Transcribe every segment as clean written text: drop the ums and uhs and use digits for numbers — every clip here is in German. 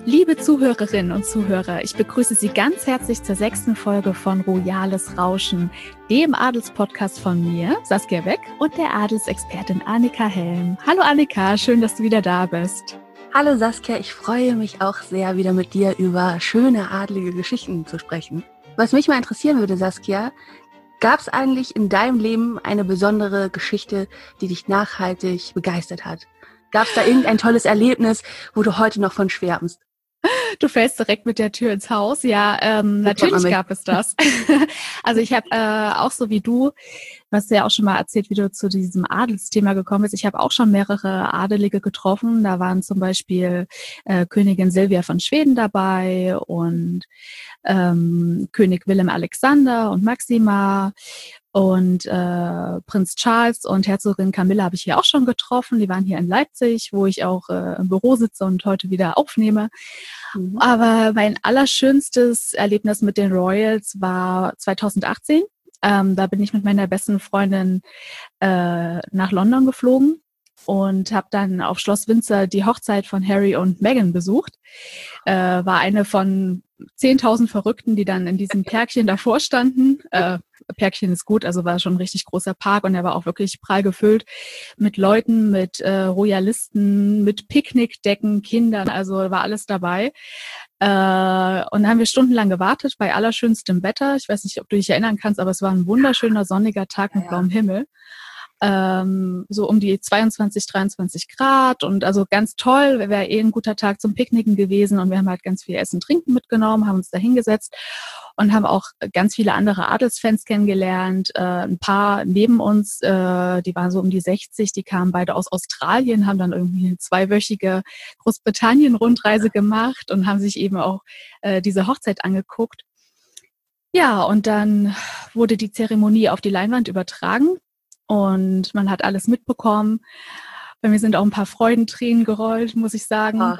Liebe Zuhörerinnen und Zuhörer, ich begrüße Sie ganz herzlich zur 6. Folge von Royales Rauschen, dem Adelspodcast von mir, Saskia Beck, und der Adelsexpertin Annika Helm. Hallo Annika, schön, dass du wieder da bist. Hallo Saskia, ich freue mich auch sehr, wieder mit dir über schöne adlige Geschichten zu sprechen. Was mich mal interessieren würde, Saskia, gab es eigentlich in deinem Leben eine besondere Geschichte, die dich nachhaltig begeistert hat? Gab es da irgendein tolles Erlebnis, wo du heute noch von schwärmst? Du fällst direkt mit der Tür ins Haus. Ja, natürlich gab es das. Also ich habe auch so wie du hast ja auch schon mal erzählt, wie du zu diesem Adelsthema gekommen bist. Ich habe auch schon mehrere Adelige getroffen. Da waren zum Beispiel Königin Silvia von Schweden dabei und König Willem Alexander und Maxima und Prinz Charles und Herzogin Camilla habe ich hier auch schon getroffen. Die waren hier in Leipzig, wo ich auch im Büro sitze und heute wieder aufnehme. Mhm. Aber mein allerschönstes Erlebnis mit den Royals war 2018. Da bin ich mit meiner besten Freundin nach London geflogen und habe dann auf Schloss Windsor die Hochzeit von Harry und Meghan besucht. War eine von 10.000 Verrückten, die dann in diesem Pärkchen davor standen. Pärkchen ist gut, also war schon ein richtig großer Park und er war auch wirklich prall gefüllt mit Leuten, mit Royalisten, mit Picknickdecken, Kindern, also war alles dabei. Und dann haben wir stundenlang gewartet bei allerschönstem Wetter. Ich weiß nicht, ob du dich erinnern kannst, aber es war ein wunderschöner sonniger Tag mit blauem Himmel. So um die 22, 23 Grad und also ganz toll, wäre ein guter Tag zum Picknicken gewesen und wir haben halt ganz viel Essen, Trinken mitgenommen, haben uns da hingesetzt und haben auch ganz viele andere Adelsfans kennengelernt. Ein paar neben uns, die waren so um die 60, die kamen beide aus Australien, haben dann irgendwie eine 2-wöchige Großbritannien-Rundreise gemacht und haben sich eben auch diese Hochzeit angeguckt. Ja, und dann wurde die Zeremonie auf die Leinwand übertragen. Und man hat alles mitbekommen. Bei mir sind auch ein paar Freudentränen gerollt, muss ich sagen.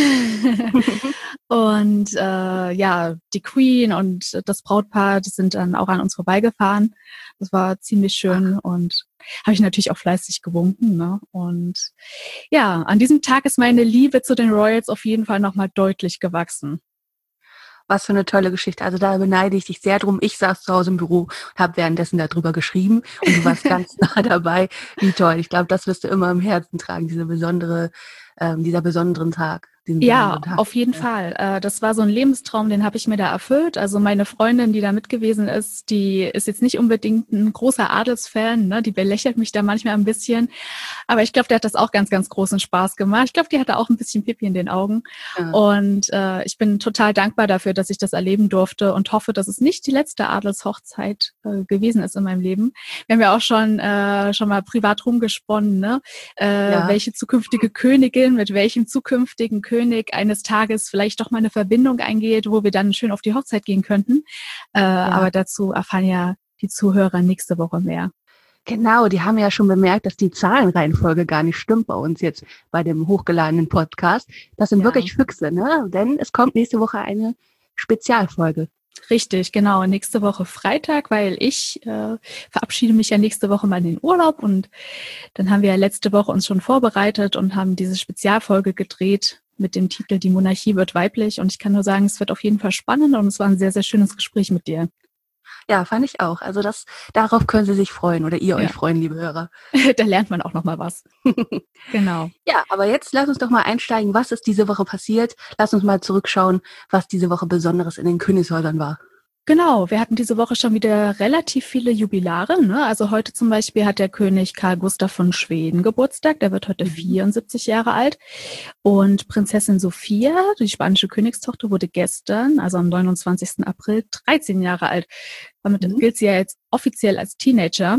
Und die Queen und das Brautpaar, das sind dann auch an uns vorbeigefahren. Das war ziemlich schön und habe ich natürlich auch fleißig gewunken. Ne? Und ja, an diesem Tag ist meine Liebe zu den Royals auf jeden Fall nochmal deutlich gewachsen. Was für eine tolle Geschichte. Also da beneide ich dich sehr drum. Ich saß zu Hause im Büro und habe währenddessen darüber geschrieben und du warst ganz nah dabei. Wie toll. Ich glaube, das wirst du immer im Herzen tragen, dieser besonderen Tag. Ja, auf jeden Fall. Das war so ein Lebenstraum, den habe ich mir da erfüllt. Also meine Freundin, die da mit gewesen ist, die ist jetzt nicht unbedingt ein großer Adelsfan, ne? Die belächelt mich da manchmal ein bisschen. Aber ich glaube, der hat das auch ganz, ganz großen Spaß gemacht. Ich glaube, die hatte auch ein bisschen Pipi in den Augen. Ja. Und ich bin total dankbar dafür, dass ich das erleben durfte und hoffe, dass es nicht die letzte Adelshochzeit gewesen ist in meinem Leben. Wir haben ja auch schon mal privat rumgesponnen, ne? Welche zukünftige Königin mit welchem zukünftigen König eines Tages vielleicht doch mal eine Verbindung eingeht, wo wir dann schön auf die Hochzeit gehen könnten. Aber dazu erfahren ja die Zuhörer nächste Woche mehr. Genau, die haben ja schon bemerkt, dass die Zahlenreihenfolge gar nicht stimmt bei uns jetzt bei dem hochgeladenen Podcast. Das sind wirklich Füchse, ne? Denn es kommt nächste Woche eine Spezialfolge. Richtig, genau. Nächste Woche Freitag, weil ich verabschiede mich ja nächste Woche mal in den Urlaub und dann haben wir ja letzte Woche uns schon vorbereitet und haben diese Spezialfolge gedreht mit dem Titel Die Monarchie wird weiblich und ich kann nur sagen, es wird auf jeden Fall spannend und es war ein sehr, sehr schönes Gespräch mit dir. Ja, fand ich auch. Also darauf können Sie sich freuen oder ihr euch freuen, liebe Hörer. Da lernt man auch noch mal was. Genau. Ja, aber jetzt lass uns doch mal einsteigen. Was ist diese Woche passiert? Lass uns mal zurückschauen, was diese Woche Besonderes in den Königshäusern war. Genau, wir hatten diese Woche schon wieder relativ viele Jubilare. Ne? Also heute zum Beispiel hat der König Karl Gustav von Schweden Geburtstag. Der wird heute 74 Jahre alt. Und Prinzessin Sophia, die spanische Königstochter, wurde gestern, also am 29. April, 13 Jahre alt. Damit gilt sie ja jetzt offiziell als Teenager.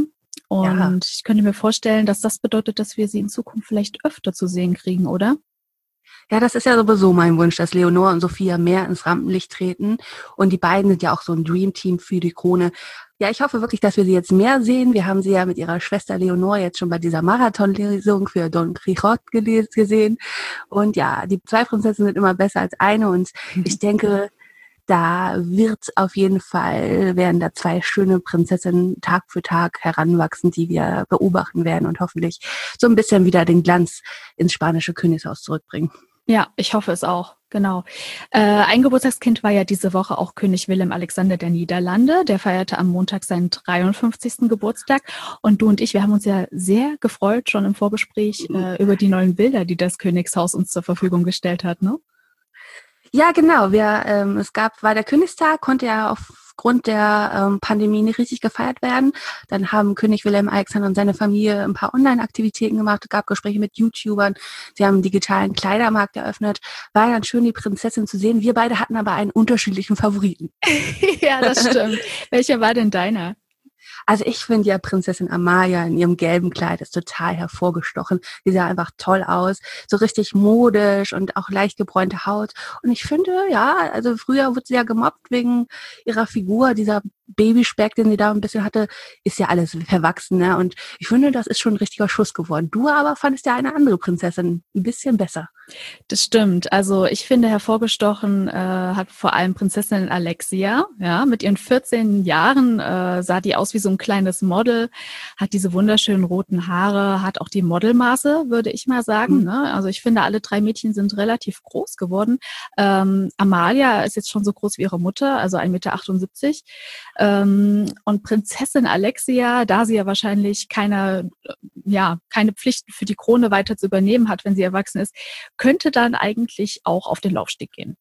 Und ich könnte mir vorstellen, dass das bedeutet, dass wir sie in Zukunft vielleicht öfter zu sehen kriegen, oder? Ja, das ist ja sowieso mein Wunsch, dass Leonor und Sophia mehr ins Rampenlicht treten. Und die beiden sind ja auch so ein Dreamteam für die Krone. Ja, ich hoffe wirklich, dass wir sie jetzt mehr sehen. Wir haben sie ja mit ihrer Schwester Leonor jetzt schon bei dieser Marathonlesung für Don Quixote gesehen. Und ja, die 2 Prinzessinnen sind immer besser als eine. Und ich denke, da werden da 2 schöne Prinzessinnen Tag für Tag heranwachsen, die wir beobachten werden und hoffentlich so ein bisschen wieder den Glanz ins spanische Königshaus zurückbringen. Ja, ich hoffe es auch, genau. Ein Geburtstagskind war ja diese Woche auch König Willem Alexander der Niederlande. Der feierte am Montag seinen 53. Geburtstag. Und du und ich, wir haben uns ja sehr gefreut, schon im Vorgespräch, über die neuen Bilder, die das Königshaus uns zur Verfügung gestellt hat, ne? Ja, genau. War der Königstag, konnte ja aufgrund der Pandemie nicht richtig gefeiert werden. Dann haben König Wilhelm Alexander und seine Familie ein paar Online-Aktivitäten gemacht, es gab Gespräche mit YouTubern, sie haben einen digitalen Kleidermarkt eröffnet. War ganz schön, die Prinzessin zu sehen. Wir beide hatten aber einen unterschiedlichen Favoriten. Ja, das stimmt. Welcher war denn deiner? Also ich finde ja Prinzessin Amalia in ihrem gelben Kleid ist total hervorgestochen. Die sah einfach toll aus, so richtig modisch und auch leicht gebräunte Haut. Und ich finde, ja, also früher wurde sie ja gemobbt wegen ihrer Figur, dieser Babyspeck, den sie da ein bisschen hatte, ist ja alles verwachsen, ne? Und ich finde, das ist schon ein richtiger Schuss geworden. Du aber fandest ja eine andere Prinzessin ein bisschen besser. Das stimmt. Also ich finde, hervorgestochen hat vor allem Prinzessin Alexia. Ja, mit ihren 14 Jahren sah die aus wie so ein kleines Model, hat diese wunderschönen roten Haare, hat auch die Modelmaße, würde ich mal sagen. Ne? Also ich finde, alle 3 Mädchen sind relativ groß geworden. Amalia ist jetzt schon so groß wie ihre Mutter, also 1,78 Meter. Und Prinzessin Alexia, da sie ja wahrscheinlich keine Pflichten für die Krone weiter zu übernehmen hat, wenn sie erwachsen ist, könnte dann eigentlich auch auf den Laufsteg gehen.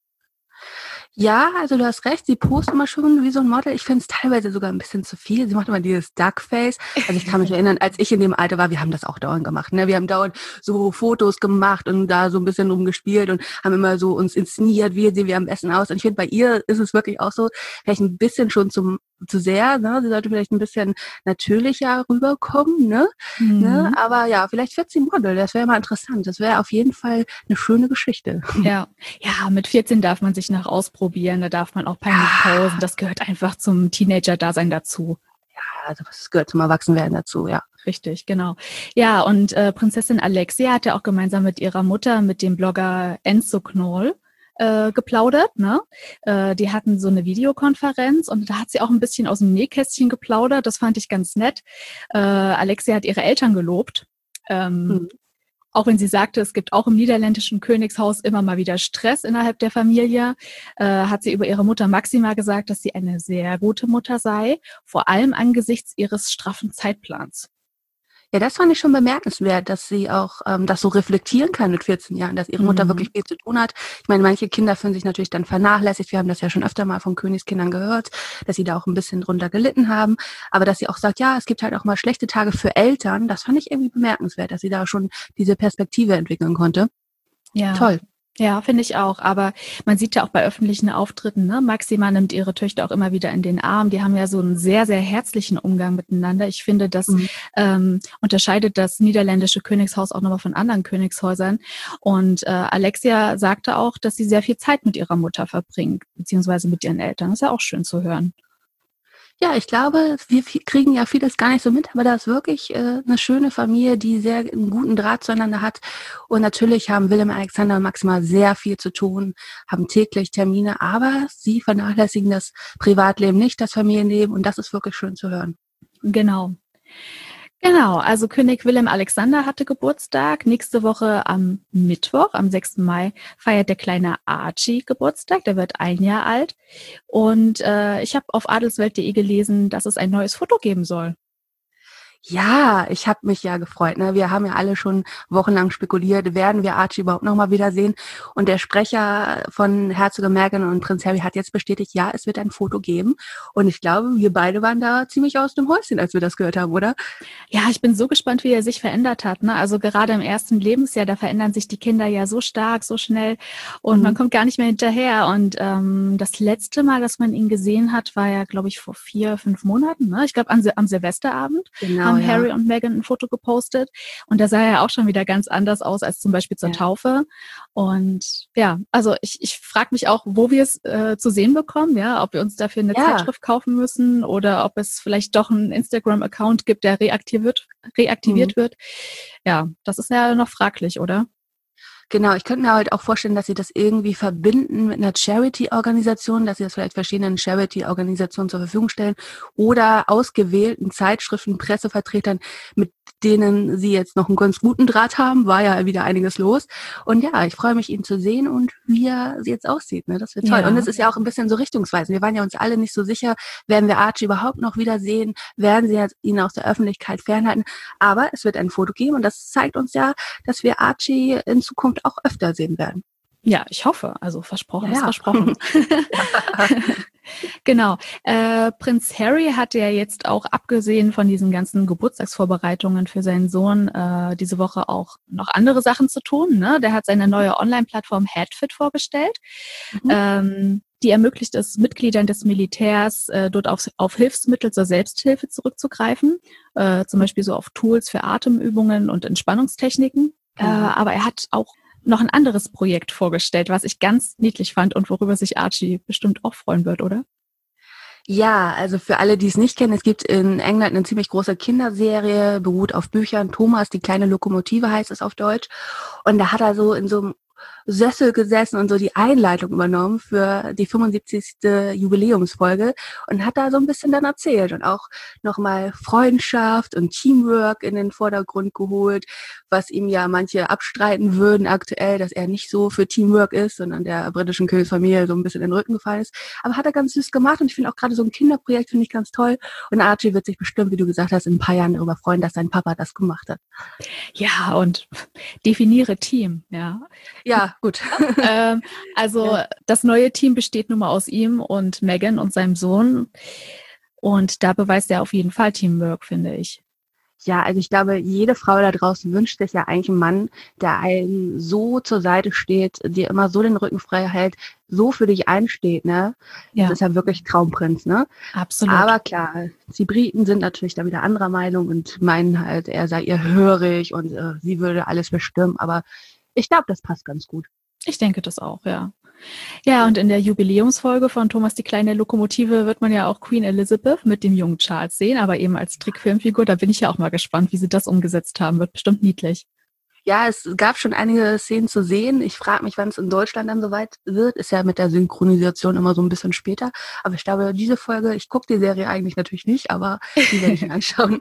Ja, also du hast recht, sie postet immer schon wie so ein Model. Ich finde es teilweise sogar ein bisschen zu viel. Sie macht immer dieses Duckface. Also ich kann mich erinnern, als ich in dem Alter war, wir haben das auch dauernd gemacht. Ne? Wir haben dauernd so Fotos gemacht und da so ein bisschen rumgespielt und haben immer so uns inszeniert, wie sehen wir am besten aus. Und ich finde, bei ihr ist es wirklich auch so, vielleicht ein bisschen schon zu sehr. Ne? Sie sollte vielleicht ein bisschen natürlicher rüberkommen. Ne? Aber ja, vielleicht wird sie Model. Das wäre mal interessant. Das wäre auf jeden Fall eine schöne Geschichte. Ja, mit 14 darf man sich noch ausprobieren, da darf man auch peinlich pausen. Das gehört einfach zum Teenager-Dasein dazu. Ja, also das gehört zum Erwachsenwerden dazu, ja. Richtig, genau. Ja, und Prinzessin Alexia hat ja auch gemeinsam mit ihrer Mutter, mit dem Blogger Enzo Knoll, geplaudert. Ne? Die hatten so eine Videokonferenz und da hat sie auch ein bisschen aus dem Nähkästchen geplaudert. Das fand ich ganz nett. Alexia hat ihre Eltern gelobt. Auch wenn sie sagte, es gibt auch im niederländischen Königshaus immer mal wieder Stress innerhalb der Familie, hat sie über ihre Mutter Maxima gesagt, dass sie eine sehr gute Mutter sei, vor allem angesichts ihres straffen Zeitplans. Ja, das fand ich schon bemerkenswert, dass sie auch das so reflektieren kann mit 14 Jahren, dass ihre Mutter wirklich viel zu tun hat. Ich meine, manche Kinder fühlen sich natürlich dann vernachlässigt. Wir haben das ja schon öfter mal von Königskindern gehört, dass sie da auch ein bisschen drunter gelitten haben. Aber dass sie auch sagt, ja, es gibt halt auch mal schlechte Tage für Eltern, das fand ich irgendwie bemerkenswert, dass sie da schon diese Perspektive entwickeln konnte. Ja. Toll. Ja, finde ich auch. Aber man sieht ja auch bei öffentlichen Auftritten, ne? Maxima nimmt ihre Töchter auch immer wieder in den Arm. Die haben ja so einen sehr, sehr herzlichen Umgang miteinander. Ich finde, das unterscheidet das niederländische Königshaus auch nochmal von anderen Königshäusern. Und Alexia sagte auch, dass sie sehr viel Zeit mit ihrer Mutter verbringt, beziehungsweise mit ihren Eltern. Das ist ja auch schön zu hören. Ja, ich glaube, wir kriegen ja vieles gar nicht so mit, aber da ist wirklich eine schöne Familie, die sehr einen guten Draht zueinander hat. Und natürlich haben Willem, Alexander und Maxima sehr viel zu tun, haben täglich Termine, aber sie vernachlässigen das Privatleben nicht, das Familienleben, und das ist wirklich schön zu hören. Genau, also König Willem Alexander hatte Geburtstag. Nächste Woche am Mittwoch, am 6. Mai, feiert der kleine Archie Geburtstag. Der wird 1 Jahr alt. Und ich habe auf adelswelt.de gelesen, dass es ein neues Foto geben soll. Ja, ich habe mich ja gefreut. Ne? Wir haben ja alle schon wochenlang spekuliert, werden wir Archie überhaupt nochmal wiedersehen? Und der Sprecher von Herzogin Meghan und Prinz Harry hat jetzt bestätigt, ja, es wird ein Foto geben. Und ich glaube, wir beide waren da ziemlich aus dem Häuschen, als wir das gehört haben, oder? Ja, ich bin so gespannt, wie er sich verändert hat. Ne? Also gerade im ersten Lebensjahr, da verändern sich die Kinder ja so stark, so schnell und man kommt gar nicht mehr hinterher. Und das letzte Mal, dass man ihn gesehen hat, war ja, glaube ich, vor 4, 5 Monaten. Ne? Ich glaube, am Silvesterabend. Genau. Haben Harry und Meghan ein Foto gepostet und da sah er auch schon wieder ganz anders aus als zum Beispiel zur Taufe. Und ja, also ich frage mich auch, wo wir es zu sehen bekommen, ja, ob wir uns dafür eine Zeitschrift kaufen müssen oder ob es vielleicht doch einen Instagram-Account gibt, der reaktiviert wird. Ja, das ist ja noch fraglich, oder? Genau, ich könnte mir halt auch vorstellen, dass sie das irgendwie verbinden mit einer Charity-Organisation, dass sie das vielleicht verschiedenen Charity-Organisationen zur Verfügung stellen oder ausgewählten Zeitschriften, Pressevertretern, mit denen sie jetzt noch einen ganz guten Draht haben, war ja wieder einiges los. Und ja, ich freue mich, ihn zu sehen und wie er jetzt aussieht. Ne? Das wird toll. Ja. Und es ist ja auch ein bisschen so richtungsweisend. Wir waren ja uns alle nicht so sicher, werden wir Archie überhaupt noch wiedersehen, werden sie jetzt ihn aus der Öffentlichkeit fernhalten. Aber es wird ein Foto geben und das zeigt uns ja, dass wir Archie in Zukunft auch öfter sehen werden. Ja, ich hoffe. Also versprochen ist versprochen. Genau. Prinz Harry hatte ja jetzt auch, abgesehen von diesen ganzen Geburtstagsvorbereitungen für seinen Sohn, diese Woche auch noch andere Sachen zu tun. Ne? Der hat seine neue Online-Plattform Headfit vorgestellt. Die ermöglicht es Mitgliedern des Militärs, dort auf Hilfsmittel zur Selbsthilfe zurückzugreifen. Zum Beispiel so auf Tools für Atemübungen und Entspannungstechniken. Aber er hat auch noch ein anderes Projekt vorgestellt, was ich ganz niedlich fand und worüber sich Archie bestimmt auch freuen wird, oder? Ja, also für alle, die es nicht kennen, es gibt in England eine ziemlich große Kinderserie, beruht auf Büchern. Thomas, die kleine Lokomotive heißt es auf Deutsch. Und da hat er so in so einem Sessel gesessen und so die Einleitung übernommen für die 75. Jubiläumsfolge und hat da so ein bisschen dann erzählt und auch nochmal Freundschaft und Teamwork in den Vordergrund geholt, was ihm ja manche abstreiten würden aktuell, dass er nicht so für Teamwork ist, sondern der britischen Königsfamilie so ein bisschen in den Rücken gefallen ist. Aber hat er ganz süß gemacht und ich finde auch gerade so ein Kinderprojekt finde ich ganz toll und Archie wird sich bestimmt, wie du gesagt hast, in ein paar Jahren darüber freuen, dass sein Papa das gemacht hat. Ja, und definiere Team, ja. Ja, gut. Also das neue Team besteht nun mal aus ihm und Meghan und seinem Sohn. Und da beweist er auf jeden Fall Teamwork, finde ich. Ja, also ich glaube, jede Frau da draußen wünscht sich ja eigentlich einen Mann, der einem so zur Seite steht, dir immer so den Rücken frei hält, so für dich einsteht, ne? Ja. Das ist ja wirklich Traumprinz, ne? Absolut. Aber klar, die Briten sind natürlich da wieder anderer Meinung und meinen halt, er sei ihr hörig und sie würde alles bestimmen. Aber ich glaube, das passt ganz gut. Ich denke das auch, ja. Ja, und in der Jubiläumsfolge von Thomas die kleine Lokomotive wird man ja auch Queen Elizabeth mit dem jungen Charles sehen, aber eben als Trickfilmfigur. Da bin ich ja auch mal gespannt, wie sie das umgesetzt haben. Wird bestimmt niedlich. Ja, es gab schon einige Szenen zu sehen. Ich frage mich, wann es in Deutschland dann soweit wird. Ist ja mit der Synchronisation immer so ein bisschen später. Aber ich glaube, diese Folge, ich gucke die Serie eigentlich natürlich nicht, aber die werde ich mir anschauen.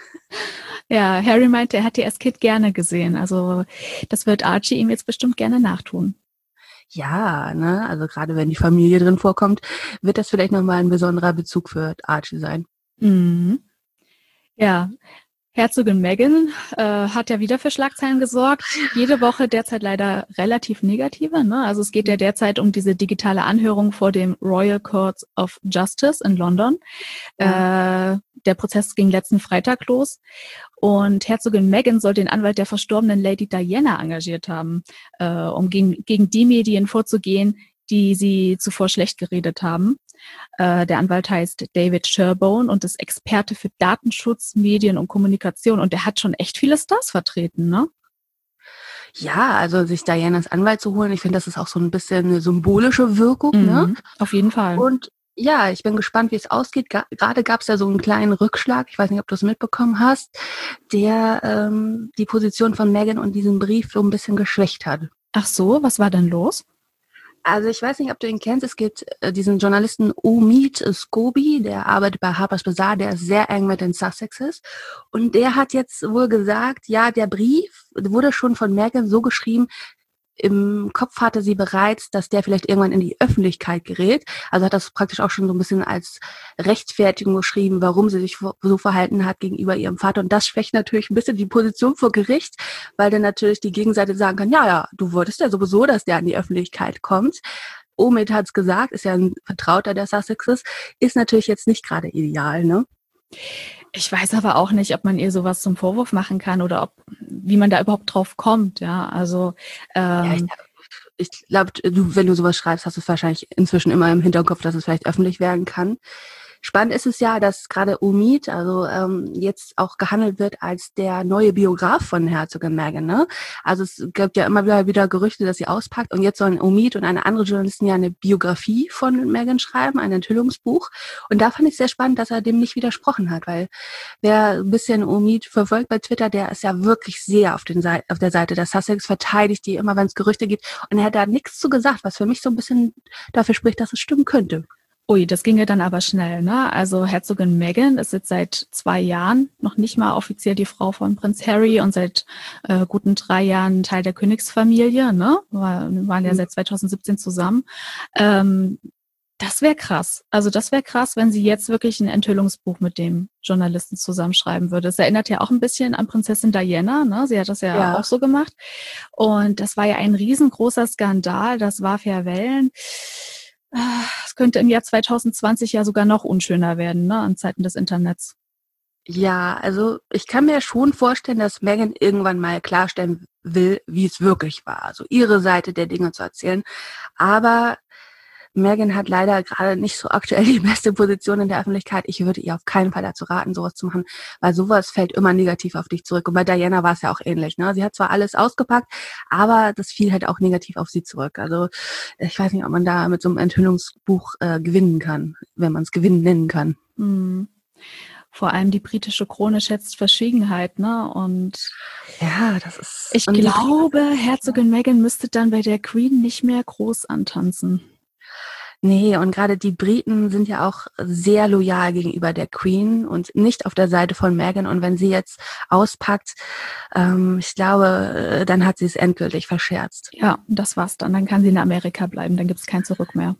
Ja, Harry meinte, er hat die als Kind gerne gesehen. Also das wird Archie ihm jetzt bestimmt gerne nachtun. Ja, ne, also gerade wenn die Familie drin vorkommt, wird das vielleicht nochmal ein besonderer Bezug für Archie sein. Mhm. Ja, Herzogin Meghan hat ja wieder für Schlagzeilen gesorgt. Jede Woche derzeit leider relativ negative. Ne? Also es geht ja derzeit um diese digitale Anhörung vor dem Royal Court of Justice in London. Ja. Der Prozess ging letzten Freitag los. Und Herzogin Meghan soll den Anwalt der verstorbenen Lady Diana engagiert haben, um gegen die Medien vorzugehen, die sie zuvor schlecht geredet haben. Der Anwalt heißt David Sherborne und ist Experte für Datenschutz, Medien und Kommunikation. Und der hat schon echt viele Stars vertreten, ne? Ja, also sich Dianas Anwalt zu holen, ich finde, das ist auch so ein bisschen eine symbolische Wirkung, ne? Auf jeden Fall. Und ja, ich bin gespannt, wie es ausgeht. Gerade gab es ja so einen kleinen Rückschlag, ich weiß nicht, ob du es mitbekommen hast, der die Position von Meghan und diesen Brief so ein bisschen geschwächt hat. Ach so, was war denn los? Also ich weiß nicht, ob du ihn kennst. Es gibt diesen Journalisten Omid Scobie, der arbeitet bei Harper's Bazaar, der ist sehr eng mit den Sussexes. Und der hat jetzt wohl gesagt, ja, der Brief wurde schon von Meghan so geschrieben, im Kopf hatte sie bereits, dass der vielleicht irgendwann in die Öffentlichkeit gerät. Also hat das praktisch auch schon so ein bisschen als Rechtfertigung geschrieben, warum sie sich so verhalten hat gegenüber ihrem Vater. Und das schwächt natürlich ein bisschen die Position vor Gericht, weil dann natürlich die Gegenseite sagen kann, ja, du wolltest ja sowieso, dass der an die Öffentlichkeit kommt. Omid hat es gesagt, ist ja ein Vertrauter der Sussexes, ist natürlich jetzt nicht gerade ideal, ne? Ich weiß aber auch nicht, ob man ihr sowas zum Vorwurf machen kann oder wie man da überhaupt drauf kommt, ja, also ja, ich glaube, wenn du sowas schreibst, hast du es wahrscheinlich inzwischen immer im Hinterkopf, dass es vielleicht öffentlich werden kann. Spannend ist es ja, dass gerade Umid, also jetzt auch gehandelt wird als der neue Biograf von Herzogin Meghan. Ne? Also es gibt ja immer wieder Gerüchte, dass sie auspackt und jetzt sollen Umid und eine andere Journalistin ja eine Biografie von Meghan schreiben, ein Enthüllungsbuch. Und da fand ich sehr spannend, dass er dem nicht widersprochen hat, weil wer ein bisschen Umid verfolgt bei Twitter, der ist ja wirklich sehr auf der Seite der Sussex, verteidigt die immer, wenn es Gerüchte gibt. Und er hat da nichts zu gesagt, was für mich so ein bisschen dafür spricht, dass es stimmen könnte. Ui, das ginge dann aber schnell, ne? Also Herzogin Meghan ist jetzt seit 2 Jahren noch nicht mal offiziell die Frau von Prinz Harry und seit guten 3 Jahren Teil der Königsfamilie, ne? Waren ja seit 2017 zusammen. Das wäre krass. Also das wäre krass, wenn sie jetzt wirklich ein Enthüllungsbuch mit dem Journalisten zusammenschreiben würde. Es erinnert ja auch ein bisschen an Prinzessin Diana, ne? Sie hat das ja auch so gemacht. Und das war ja ein riesengroßer Skandal. Das warf ja Wellen. Es könnte im Jahr 2020 ja sogar noch unschöner werden, ne, an Zeiten des Internets. Ja, also ich kann mir schon vorstellen, dass Meghan irgendwann mal klarstellen will, wie es wirklich war. Also ihre Seite der Dinge zu erzählen. Aber Meghan hat leider gerade nicht so aktuell die beste Position in der Öffentlichkeit. Ich würde ihr auf keinen Fall dazu raten, sowas zu machen, weil sowas fällt immer negativ auf dich zurück. Und bei Diana war es ja auch ähnlich. Ne? Sie hat zwar alles ausgepackt, aber das fiel halt auch negativ auf sie zurück. Also ich weiß nicht, ob man da mit so einem Enthüllungsbuch gewinnen kann, wenn man es Gewinnen nennen kann. Mhm. Vor allem die britische Krone schätzt Verschwiegenheit, ne? Und ja, das ist. Ich glaube, Herzogin Meghan müsste dann bei der Queen nicht mehr groß antanzen. Nee, und gerade die Briten sind ja auch sehr loyal gegenüber der Queen und nicht auf der Seite von Meghan. Und wenn sie jetzt auspackt, ich glaube, dann hat sie es endgültig verscherzt. Ja, das war's dann. Dann kann sie in Amerika bleiben. Dann gibt es kein Zurück mehr.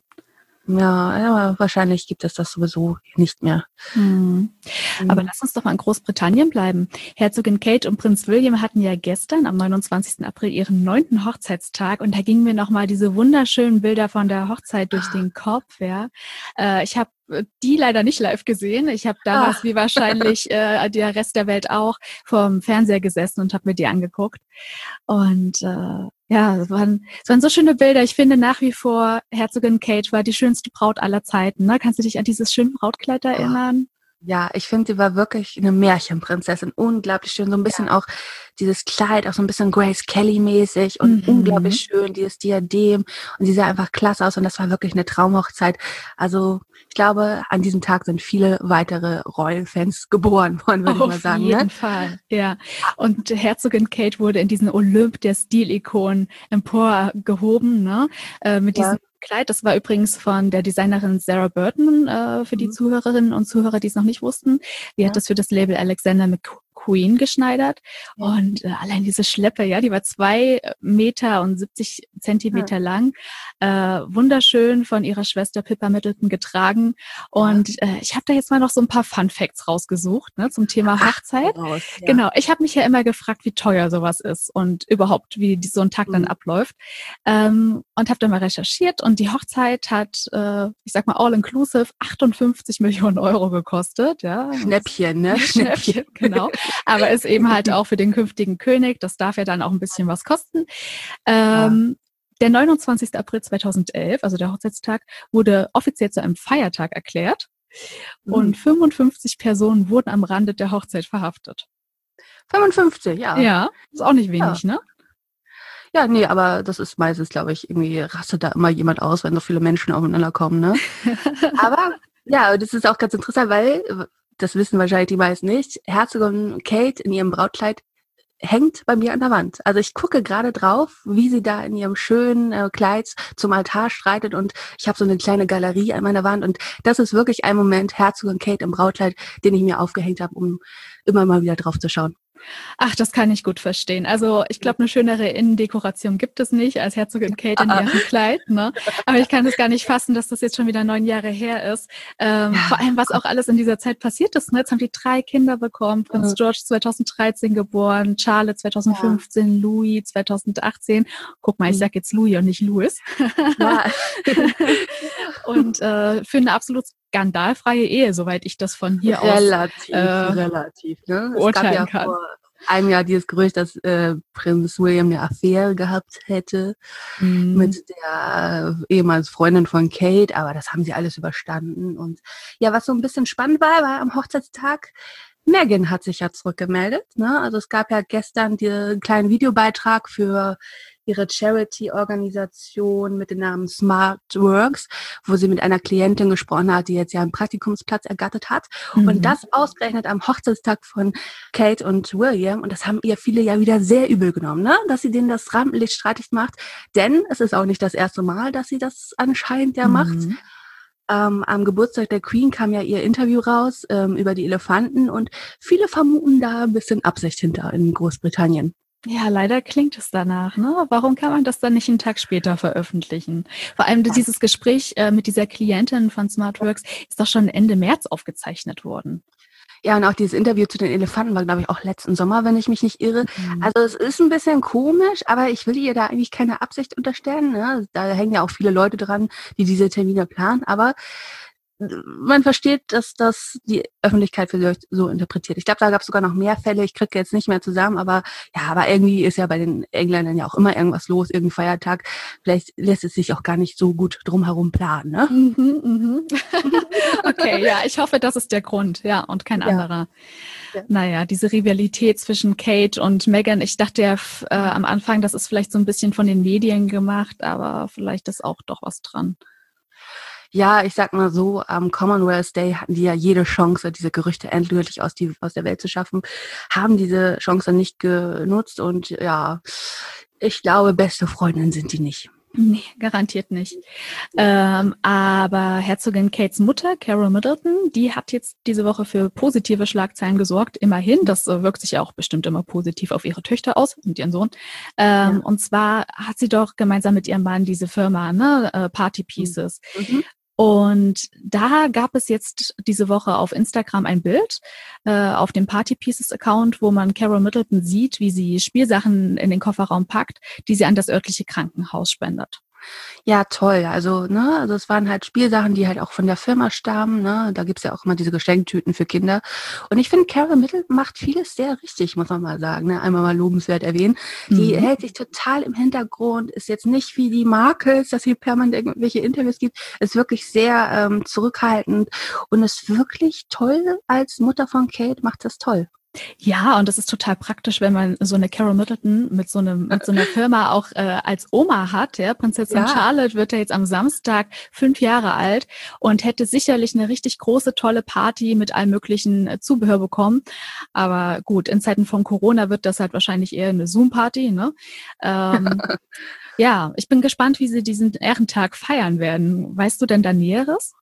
Ja, wahrscheinlich gibt es das sowieso nicht mehr. Aber lass uns doch mal in Großbritannien bleiben. Herzogin Kate und Prinz William hatten ja gestern am 29. April ihren 9. Hochzeitstag und da gingen mir nochmal diese wunderschönen Bilder von der Hochzeit durch den Kopf. Ja. Ich habe die leider nicht live gesehen. Ich habe damals, wie wahrscheinlich der Rest der Welt auch, vorm Fernseher gesessen und habe mir die angeguckt. Und ja, es waren so schöne Bilder. Ich finde nach wie vor, Herzogin Kate war die schönste Braut aller Zeiten. Ne? Kannst du dich an dieses schöne Brautkleid erinnern? Ja, ich finde, sie war wirklich eine Märchenprinzessin. Unglaublich schön. So ein bisschen auch dieses Kleid, auch so ein bisschen Grace Kelly-mäßig und unglaublich schön, dieses Diadem. Und sie sah einfach klasse aus und das war wirklich eine Traumhochzeit. Also ich glaube, an diesem Tag sind viele weitere Royal-Fans geboren worden, würde ich mal sagen. Auf jeden Fall, ja. Und Herzogin Kate wurde in diesen Olymp der Stilikonen emporgehoben, ne? Mit diesem Kleid. Das war übrigens von der Designerin Sarah Burton, für die Zuhörerinnen und Zuhörer, die es noch nicht wussten. Die hat das für das Label Alexander McQueen geschneidert. Und allein diese Schleppe, ja, die war 2,70 Meter lang. Wunderschön von ihrer Schwester Pippa Middleton getragen. Und ich habe da jetzt mal noch so ein paar Fun Facts rausgesucht, ne, zum Thema Hochzeit. Genau, ich habe mich ja immer gefragt, wie teuer sowas ist und überhaupt, wie so ein Tag dann abläuft. Und habe dann mal recherchiert und die Hochzeit hat, ich sag mal all-inclusive, 58 Millionen Euro gekostet. Ja. Schnäppchen, ne? Schnäppchen, genau. Aber ist eben halt auch für den künftigen König, das darf ja dann auch ein bisschen was kosten. Der 29. April 2011, also der Hochzeitstag, wurde offiziell zu einem Feiertag erklärt und 55 Personen wurden am Rande der Hochzeit verhaftet. 55, ja. Ja, ist auch nicht wenig, ne? Ja, nee, aber das ist meistens, glaube ich, irgendwie rastet da immer jemand aus, wenn so viele Menschen aufeinander kommen, ne? Aber ja, das ist auch ganz interessant, weil, das wissen wahrscheinlich die meisten nicht, Herzogin Kate in ihrem Brautkleid hängt bei mir an der Wand. Also ich gucke gerade drauf, wie sie da in ihrem schönen Kleid zum Altar schreitet und ich habe so eine kleine Galerie an meiner Wand und das ist wirklich ein Moment, Herzogin Kate im Brautkleid, den ich mir aufgehängt habe, um immer mal wieder drauf zu schauen. Ach, das kann ich gut verstehen. Also ich glaube, eine schönere Innendekoration gibt es nicht als Herzogin Kate in ihrem Kleid. Ne? Aber ich kann es gar nicht fassen, dass das jetzt schon wieder 9 Jahre her ist. Vor allem, was auch alles in dieser Zeit passiert ist. Ne? Jetzt haben die 3 Kinder bekommen. Prinz George 2013 geboren, Charlotte 2015, Louis 2018. Guck mal, ich sage jetzt Louis und nicht Louis. Ja. Und für eine absolut skandalfreie Ehe, soweit ich das von hier relativ, aus relativ. Ne? beurteilen kann. einem ja dieses Gerücht, dass Prinz William eine Affäre gehabt hätte mit der ehemals Freundin von Kate, aber das haben sie alles überstanden. Und ja, was so ein bisschen spannend war am Hochzeitstag, Meghan hat sich ja zurückgemeldet, ne? Also es gab ja gestern den kleinen Videobeitrag für ihre Charity-Organisation mit dem Namen Smart Works, wo sie mit einer Klientin gesprochen hat, die jetzt ja einen Praktikumsplatz ergattert hat. Und das ausgerechnet am Hochzeitstag von Kate und William. Und das haben ihr viele ja wieder sehr übel genommen, ne? Dass sie denen das Rampenlicht streitig macht. Denn es ist auch nicht das erste Mal, dass sie das anscheinend ja macht. Am Geburtstag der Queen kam ja ihr Interview raus über die Elefanten und viele vermuten da ein bisschen Absicht hinter in Großbritannien. Ja, leider klingt es danach, ne? Warum kann man das dann nicht einen Tag später veröffentlichen? Vor allem dieses Gespräch mit dieser Klientin von SmartWorks ist doch schon Ende März aufgezeichnet worden. Ja, und auch dieses Interview zu den Elefanten war, glaube ich, auch letzten Sommer, wenn ich mich nicht irre. Also es ist ein bisschen komisch, aber ich will ihr da eigentlich keine Absicht unterstellen, ne? Da hängen ja auch viele Leute dran, die diese Termine planen, aber man versteht, dass das die Öffentlichkeit für sich so interpretiert. Ich glaube, da gab es sogar noch mehr Fälle. Ich kriege jetzt nicht mehr zusammen, aber irgendwie ist ja bei den Engländern ja auch immer irgendwas los, irgendein Feiertag. Vielleicht lässt es sich auch gar nicht so gut drumherum planen, ne? Okay, ja, ich hoffe, das ist der Grund, ja, und kein anderer. Ja. Naja, diese Rivalität zwischen Kate und Meghan, ich dachte ja am Anfang, das ist vielleicht so ein bisschen von den Medien gemacht, aber vielleicht ist auch doch was dran. Ja, ich sag mal so, am Commonwealth Day hatten die ja jede Chance, diese Gerüchte endgültig aus der Welt zu schaffen, haben diese Chance nicht genutzt und ja, ich glaube, beste Freundinnen sind die nicht. Nee, garantiert nicht. Aber Herzogin Kates Mutter, Carol Middleton, die hat jetzt diese Woche für positive Schlagzeilen gesorgt. Immerhin, das wirkt sich ja auch bestimmt immer positiv auf ihre Töchter aus und ihren Sohn. Und zwar hat sie doch gemeinsam mit ihrem Mann diese Firma, ne, Party Pieces. Und da gab es jetzt diese Woche auf Instagram ein Bild auf dem Party Pieces Account, wo man Carol Middleton sieht, wie sie Spielsachen in den Kofferraum packt, die sie an das örtliche Krankenhaus spendet. Ja, toll. Also es waren halt Spielsachen, die halt auch von der Firma stammen, ne? Da gibt's ja auch immer diese Geschenktüten für Kinder. Und ich finde, Carol Middleton macht vieles sehr richtig, muss man mal sagen, ne? Einmal mal lobenswert erwähnen. Die hält sich total im Hintergrund, ist jetzt nicht wie die Markles, dass sie permanent irgendwelche Interviews gibt, ist wirklich sehr zurückhaltend und ist wirklich toll als Mutter von Kate, macht das toll. Ja, und das ist total praktisch, wenn man so eine Carol Middleton mit so einer Firma auch als Oma hat. Ja, Prinzessin Charlotte wird ja jetzt am Samstag 5 Jahre alt und hätte sicherlich eine richtig große, tolle Party mit allem möglichen Zubehör bekommen. Aber gut, in Zeiten von Corona wird das halt wahrscheinlich eher eine Zoom-Party, ne? Ja, ich bin gespannt, wie sie diesen Ehrentag feiern werden. Weißt du denn da Näheres?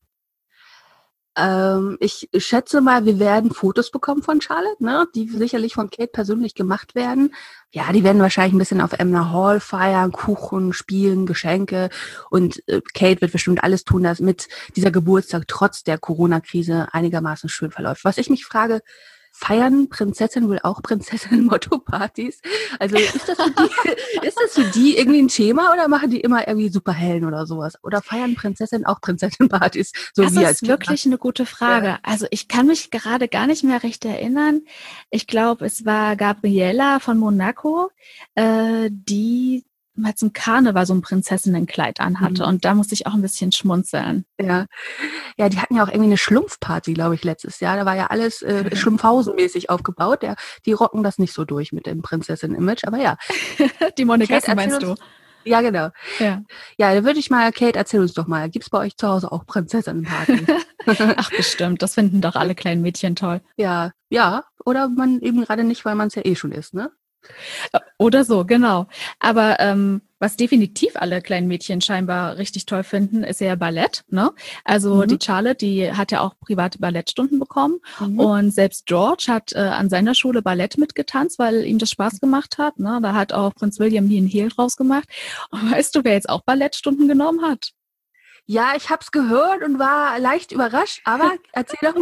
Ich schätze mal, wir werden Fotos bekommen von Charlotte, ne, die sicherlich von Kate persönlich gemacht werden. Ja, die werden wahrscheinlich ein bisschen auf Emma Hall feiern, Kuchen, Spielen, Geschenke und Kate wird bestimmt alles tun, dass mit dieser Geburtstag trotz der Corona-Krise einigermaßen schön verläuft. Was ich mich frage, feiern Prinzessinnen wohl auch Prinzessinnen-Motto-Partys? Also ist das für die irgendwie ein Thema oder machen die immer irgendwie Superhelden oder sowas? Oder feiern Prinzessinnen auch Prinzessinnen-Partys? So das ist wirklich eine gute Frage. Ja. Also ich kann mich gerade gar nicht mehr recht erinnern. Ich glaube, es war Gabriella von Monaco, die mal zum Karneval so ein Prinzessinnenkleid anhatte. Und da musste ich auch ein bisschen schmunzeln. Ja, die hatten ja auch irgendwie eine Schlumpfparty, glaube ich, letztes Jahr. Da war ja alles Schlumpfhausen-mäßig aufgebaut. Die rocken das nicht so durch mit dem Prinzessin-Image, aber ja. Die Monegassen meinst du? Ja, genau. Ja, da würde ich mal, Kate, erzähl uns doch mal, gibt's bei euch zu Hause auch Prinzessinnenpartys? Ach, bestimmt. Das finden doch alle kleinen Mädchen toll. Ja, oder man eben gerade nicht, weil man es ja eh schon ist, ne? Oder so, genau. Aber was definitiv alle kleinen Mädchen scheinbar richtig toll finden, ist ja Ballett, ne? Also die Charlotte, die hat ja auch private Ballettstunden bekommen und selbst George hat an seiner Schule Ballett mitgetanzt, weil ihm das Spaß gemacht hat, ne? Da hat auch Prinz William nie einen Hehl draus gemacht. Und weißt du, wer jetzt auch Ballettstunden genommen hat? Ja, ich hab's gehört und war leicht überrascht, aber erzähl doch mal.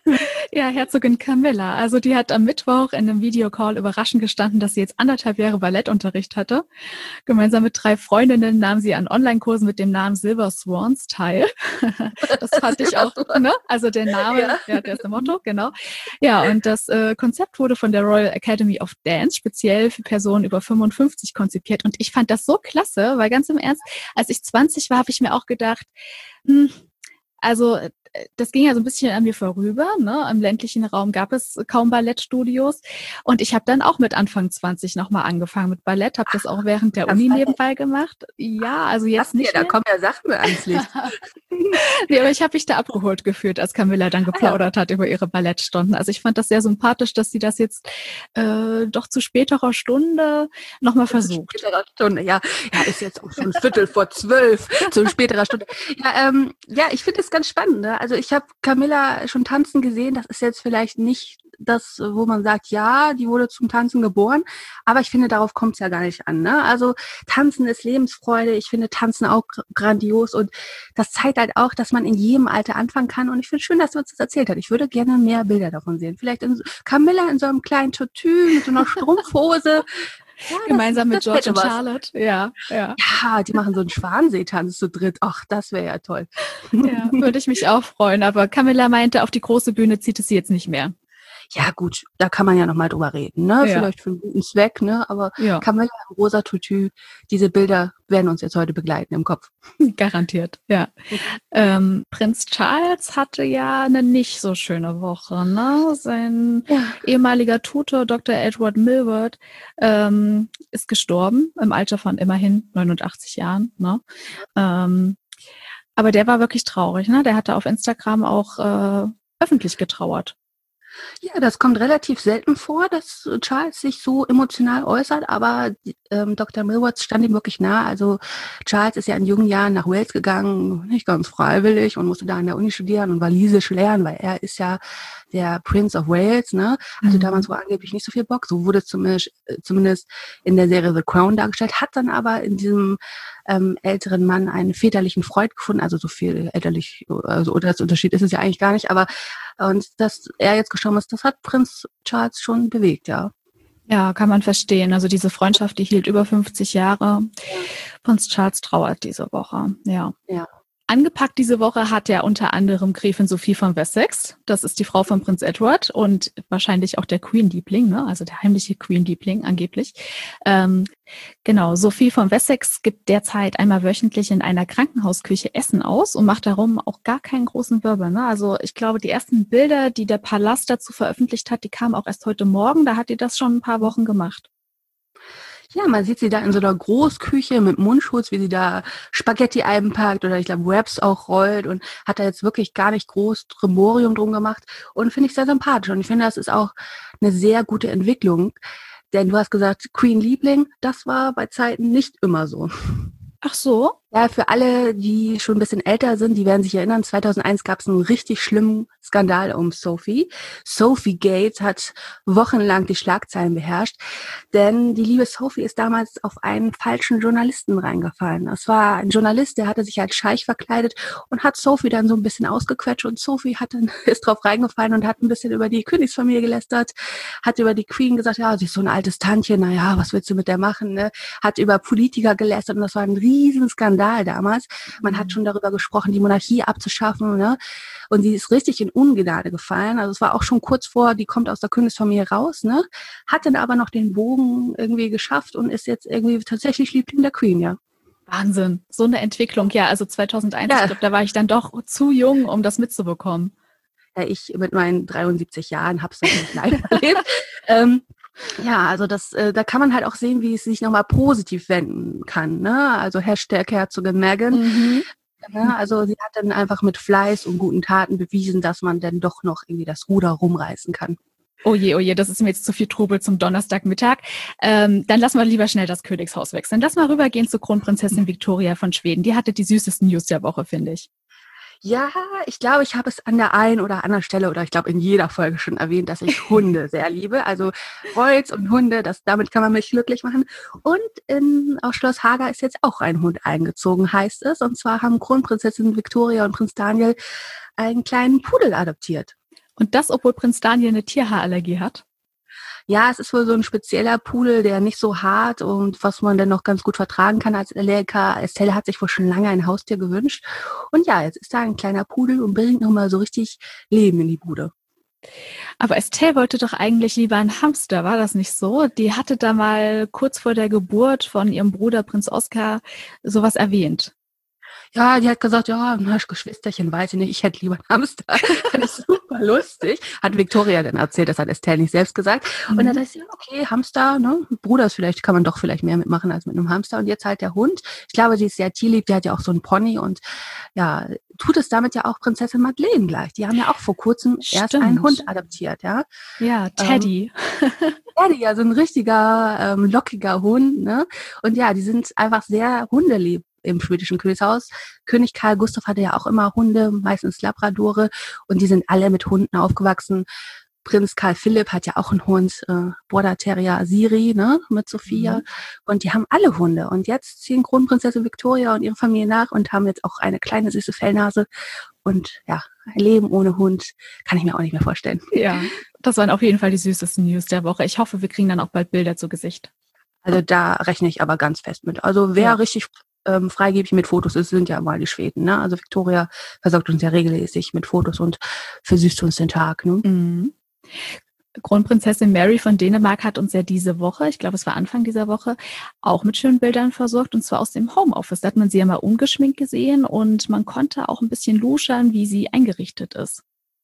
Ja, Herzogin Camilla. Also die hat am Mittwoch in einem Videocall überraschend gestanden, dass sie jetzt 1,5 Jahre Ballettunterricht hatte. Gemeinsam mit 3 Freundinnen nahm sie an Online-Kursen mit dem Namen Silver Swans teil. Das fand ich auch, ne? Also der Name, ja, der ist das Motto, genau. Ja, und das Konzept wurde von der Royal Academy of Dance speziell für Personen über 55 konzipiert. Und ich fand das so klasse, weil ganz im Ernst, als ich 20 war, habe ich mir auch gedacht, also das ging ja so ein bisschen an mir vorüber. Ne? Im ländlichen Raum gab es kaum Ballettstudios. Und ich habe dann auch mit Anfang 20 nochmal angefangen mit Ballett, habe das auch während der Uni nebenbei gemacht. Ja, also jetzt nicht mehr. Da kommen ja Sachen ans Licht. Nee, aber ich habe mich da abgeholt gefühlt, als Camilla dann geplaudert hat über ihre Ballettstunden. Also ich fand das sehr sympathisch, dass sie das jetzt doch zu späterer Stunde nochmal versucht. Späterer Stunde, ja, ist jetzt auch schon 11:45 zu späterer Stunde. Ja, ich finde es ganz spannend. Ne? Also ich habe Camilla schon tanzen gesehen. Das ist jetzt vielleicht nicht das, wo man sagt, ja, die wurde zum Tanzen geboren. Aber ich finde, darauf kommt es ja gar nicht an. Ne? Also Tanzen ist Lebensfreude. Ich finde Tanzen auch grandios. Und das zeigt halt auch, dass man in jedem Alter anfangen kann. Und ich finde schön, dass du uns das erzählt hast. Ich würde gerne mehr Bilder davon sehen. Vielleicht Camilla in so einem kleinen Tutu mit so einer Strumpfhose. Ja, gemeinsam mit George und Charlotte. Ja, die machen so einen Schwanenseetanz zu dritt. Ach, das wäre ja toll. Ja, würde ich mich auch freuen. Aber Camilla meinte, auf die große Bühne zieht es sie jetzt nicht mehr. Ja gut, da kann man ja nochmal drüber reden, ne? Ja. Vielleicht für einen guten Zweck, ne? Aber Camilla im rosa Tutu, diese Bilder werden uns jetzt heute begleiten im Kopf. Garantiert, ja. Prinz Charles hatte ja eine nicht so schöne Woche, ne? Sein ehemaliger Tutor, Dr. Edward Milward, ist gestorben im Alter von immerhin 89 Jahren, ne? Aber der war wirklich traurig, ne? Der hatte auf Instagram auch öffentlich getrauert. Ja, das kommt relativ selten vor, dass Charles sich so emotional äußert, aber Dr. Milward stand ihm wirklich nah. Also Charles ist ja in jungen Jahren nach Wales gegangen, nicht ganz freiwillig, und musste da an der Uni studieren und Walisisch lernen, weil er ist ja der Prince of Wales, ne? Hatte damals wohl angeblich nicht so viel Bock. So wurde zumindest in der Serie The Crown dargestellt, hat dann aber in diesem älteren Mann einen väterlichen Freund gefunden, also so viel elterlich, also das Unterschied ist es ja eigentlich gar nicht, aber und dass er jetzt gestorben ist, das hat Prinz Charles schon bewegt, ja. Ja, kann man verstehen. Also diese Freundschaft, die hielt über 50 Jahre. Prinz Charles trauert diese Woche, ja. Angepackt diese Woche hat ja unter anderem Gräfin Sophie von Wessex. Das ist die Frau von Prinz Edward und wahrscheinlich auch der Queen-Liebling, ne? Also der heimliche Queen-Liebling angeblich. Genau, Sophie von Wessex gibt derzeit einmal wöchentlich in einer Krankenhausküche Essen aus und macht darum auch gar keinen großen Wirbel. Ne? Also ich glaube, die ersten Bilder, die der Palast dazu veröffentlicht hat, die kamen auch erst heute Morgen. Da hat die das schon ein paar Wochen gemacht. Ja, man sieht sie da in so einer Großküche mit Mundschutz, wie sie da Spaghetti einpackt oder ich glaube Wraps auch rollt, und hat da jetzt wirklich gar nicht groß Brimborium drum gemacht, und finde ich sehr sympathisch. Und ich finde, das ist auch eine sehr gute Entwicklung, denn du hast gesagt, Queen Liebling, das war bei Zeiten nicht immer so. Ach so? Ja, für alle, die schon ein bisschen älter sind, die werden sich erinnern, 2001 gab es einen richtig schlimmen Skandal um Sophie. Sophie Gate hat wochenlang die Schlagzeilen beherrscht, denn die liebe Sophie ist damals auf einen falschen Journalisten reingefallen. Es war ein Journalist, der hatte sich als Scheich verkleidet und hat Sophie dann so ein bisschen ausgequetscht, und Sophie ist drauf reingefallen und hat ein bisschen über die Königsfamilie gelästert, hat über die Queen gesagt, ja, sie ist so ein altes Tantchen, naja, was willst du mit der machen, ne? Hat über Politiker gelästert, und das war ein riesen Skandal damals. Man hat schon darüber gesprochen, die Monarchie abzuschaffen, ne? Und sie ist richtig in Ungnade gefallen. Also es war auch schon kurz vor, die kommt aus der Königsfamilie raus, ne? Hat dann aber noch den Bogen irgendwie geschafft und ist jetzt irgendwie tatsächlich Liebling der Queen, ja. Wahnsinn, so eine Entwicklung. Ja, also 2001, ich glaube, da war ich dann doch zu jung, um das mitzubekommen. Ja, ich mit meinen 73 Jahren habe es noch nicht live erlebt. Ja, also da kann man halt auch sehen, wie es sich nochmal positiv wenden kann, ne? Also Hashtag Herzogin Meghan. Ja, also sie hat dann einfach mit Fleiß und guten Taten bewiesen, dass man dann doch noch irgendwie das Ruder rumreißen kann. Oh je, das ist mir jetzt zu viel Trubel zum Donnerstagmittag. Dann lassen wir lieber schnell das Königshaus wechseln. Lass mal rübergehen zu Kronprinzessin Victoria von Schweden. Die hatte die süßesten News der Woche, finde ich. Ja, ich glaube, ich habe es an der einen oder anderen Stelle oder ich glaube in jeder Folge schon erwähnt, dass ich Hunde sehr liebe. Also Holz und Hunde, damit kann man mich glücklich machen. Und auf Schloss Haga ist jetzt auch ein Hund eingezogen, heißt es. Und zwar haben Kronprinzessin Victoria und Prinz Daniel einen kleinen Pudel adoptiert. Und das, obwohl Prinz Daniel eine Tierhaarallergie hat? Ja, es ist wohl so ein spezieller Pudel, der nicht so hart und was man dann noch ganz gut vertragen kann als Allergiker. Estelle hat sich wohl schon lange ein Haustier gewünscht. Und ja, jetzt ist da ein kleiner Pudel und bringt nochmal so richtig Leben in die Bude. Aber Estelle wollte doch eigentlich lieber einen Hamster, war das nicht so? Die hatte da mal kurz vor der Geburt von ihrem Bruder Prinz Oskar sowas erwähnt. Ja, die hat gesagt, ja, na, Geschwisterchen, weiß ich nicht, ich hätte lieber einen Hamster. Das ist super lustig. Hat Victoria dann erzählt, das hat Estelle nicht selbst gesagt. Und dann dachte ich, ja, okay, Hamster, ne, Bruder ist vielleicht, kann man doch vielleicht mehr mitmachen als mit einem Hamster. Und jetzt halt der Hund. Ich glaube, sie ist sehr tierlieb, die hat ja auch so einen Pony und ja, tut es damit ja auch Prinzessin Madeleine gleich. Die haben ja auch vor kurzem erst einen Hund adoptiert, ja. Ja, Teddy. Teddy, ja, so ein richtiger, lockiger Hund, ne. Und ja, die sind einfach sehr hundelieb im schwedischen Königshaus. König Karl Gustav hatte ja auch immer Hunde, meistens Labradore, und die sind alle mit Hunden aufgewachsen. Prinz Karl Philipp hat ja auch einen Hund, Border Terrier Siri, ne, mit Sophia. Und die haben alle Hunde. Und jetzt ziehen Kronprinzessin Victoria und ihre Familie nach und haben jetzt auch eine kleine süße Fellnase. Und ja, ein Leben ohne Hund kann ich mir auch nicht mehr vorstellen. Ja, das waren auf jeden Fall die süßesten News der Woche. Ich hoffe, wir kriegen dann auch bald Bilder zu Gesicht. Also da rechne ich aber ganz fest mit. Also wer richtig freigebig mit Fotos ist, sind ja mal die Schweden, ne? Also Victoria versorgt uns ja regelmäßig mit Fotos und versüßt uns den Tag, ne? Mhm. Kronprinzessin Mary von Dänemark hat uns ja diese Woche, ich glaube, es war Anfang dieser Woche, auch mit schönen Bildern versorgt, und zwar aus dem Homeoffice. Da hat man sie ja mal ungeschminkt gesehen und man konnte auch ein bisschen luschern, wie sie eingerichtet ist.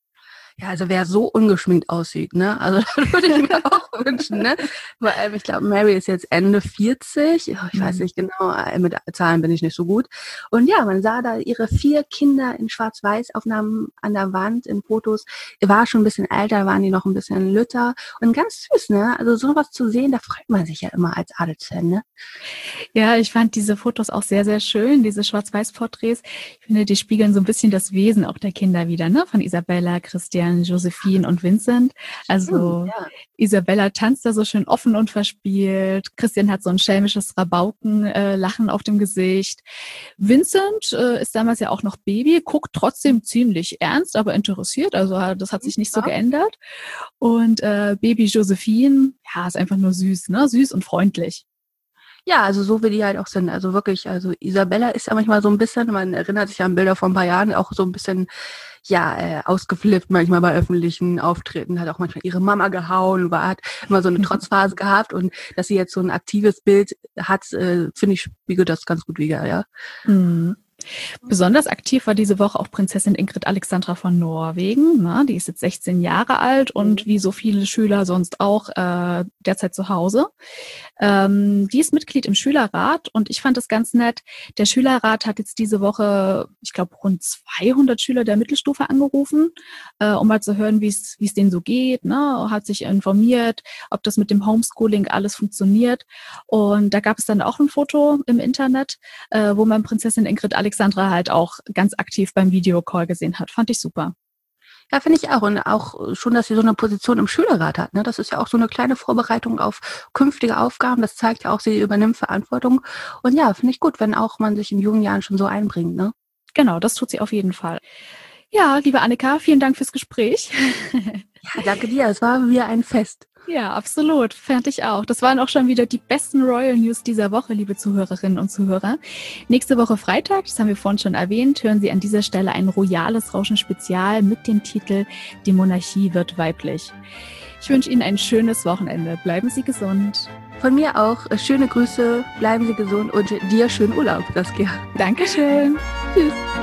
Ja, also wer so ungeschminkt aussieht, ne? Also das würde ich mir auch wünschen, ne? Vor allem, ich glaube, Mary ist jetzt Ende 40. Ich weiß nicht genau, mit Zahlen bin ich nicht so gut. Und ja, man sah da ihre 4 Kinder in Schwarz-Weiß-Aufnahmen an der Wand, in Fotos. War schon ein bisschen älter, waren die noch ein bisschen lütter. Und ganz süß, ne? Also sowas zu sehen, da freut man sich ja immer als Adelsfan, ne? Ja, ich fand diese Fotos auch sehr, sehr schön, diese Schwarz-Weiß-Porträts. Ich finde, die spiegeln so ein bisschen das Wesen auch der Kinder wieder, ne? Von Isabella, Christian, Josephine und Vincent. Also ja. Isabella tanzt da so schön offen und verspielt. Christian hat so ein schelmisches Rabauken-Lachen auf dem Gesicht. Vincent ist damals ja auch noch Baby, guckt trotzdem ziemlich ernst, aber interessiert. Also das hat sich nicht so geändert. Und Baby Josephine, ja, ist einfach nur süß, ne? Süß und freundlich. Ja, also so wie die halt auch sind. Also wirklich, also Isabella ist ja manchmal so ein bisschen, man erinnert sich an Bilder von ein paar Jahren, auch so ein bisschen, ja, ausgeflippt manchmal bei öffentlichen Auftritten, hat auch manchmal ihre Mama gehauen, hat immer so eine Trotzphase gehabt, und dass sie jetzt so ein aktives Bild hat, finde ich, spiegelt das ganz gut wider, ja. Mhm. Besonders aktiv war diese Woche auch Prinzessin Ingrid Alexandra von Norwegen. Na, die ist jetzt 16 Jahre alt und wie so viele Schüler sonst auch derzeit zu Hause. Die ist Mitglied im Schülerrat und ich fand das ganz nett. Der Schülerrat hat jetzt diese Woche, ich glaube, rund 200 Schüler der Mittelstufe angerufen, um mal zu hören, wie es denen so geht. Ne? Hat sich informiert, ob das mit dem Homeschooling alles funktioniert. Und da gab es dann auch ein Foto im Internet, wo man Prinzessin Ingrid Alexandra halt auch ganz aktiv beim Videocall gesehen hat. Fand ich super. Ja, finde ich auch. Und auch schon, dass sie so eine Position im Schülerrat hat. Ne? Das ist ja auch so eine kleine Vorbereitung auf künftige Aufgaben. Das zeigt ja auch, sie übernimmt Verantwortung. Und ja, finde ich gut, wenn auch man sich in jungen Jahren schon so einbringt. Ne? Genau, das tut sie auf jeden Fall. Ja, liebe Annika, vielen Dank fürs Gespräch. Ja, danke dir. Es war wieder ein Fest. Ja, absolut. Fand ich auch. Das waren auch schon wieder die besten Royal News dieser Woche, liebe Zuhörerinnen und Zuhörer. Nächste Woche Freitag, das haben wir vorhin schon erwähnt, hören Sie an dieser Stelle ein royales Rauschen-Spezial mit dem Titel Die Monarchie wird weiblich. Ich wünsche Ihnen ein schönes Wochenende. Bleiben Sie gesund. Von mir auch schöne Grüße, bleiben Sie gesund und dir schönen Urlaub, Saskia. Dankeschön. Tschüss.